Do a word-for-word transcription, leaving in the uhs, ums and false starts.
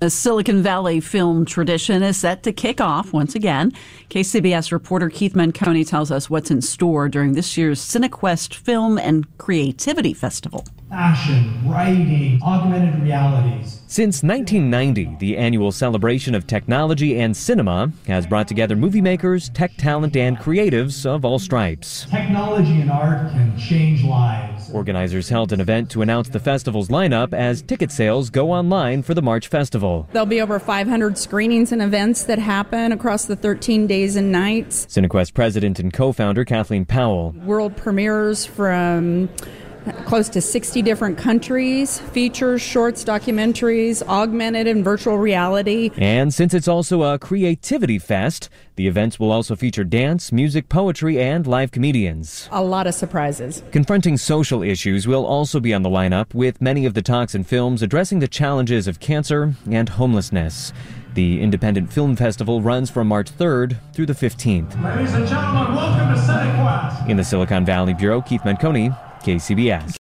The Silicon Valley film tradition is set to kick off once again. K C B S reporter Keith Menconi tells us what's in store during this year's Cinequest Film and Creativity Festival. Fashion, writing, augmented realities. Since nineteen ninety, the annual celebration of technology and cinema has brought together movie makers, tech talent, and creatives of all stripes. Technology and art can change lives. Organizers held an event to announce the festival's lineup as ticket sales go online for the March Festival. There'll be over five hundred screenings and events that happen across the thirteen days and nights. Cinequest president and co-founder Kathleen Powell. World premieres from close to sixty different countries, features, shorts, documentaries, augmented and virtual reality. And since it's also a creativity fest, the events will also feature dance, music, poetry, and live comedians. A lot of surprises. Confronting social issues will also be on the lineup, with many of the talks and films addressing the challenges of cancer and homelessness. The Independent Film Festival runs from March third through the fifteenth. Ladies and gentlemen, welcome to Cinequest. In the Silicon Valley Bureau, Keith Menconi, K C B S.